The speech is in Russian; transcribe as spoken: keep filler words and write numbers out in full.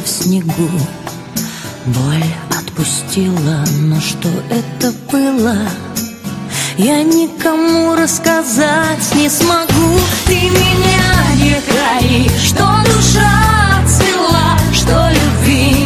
в снегу. Боль отпустила, но что это было, я никому рассказать не смогу. Ты меня не храни, что душа цвела, что любви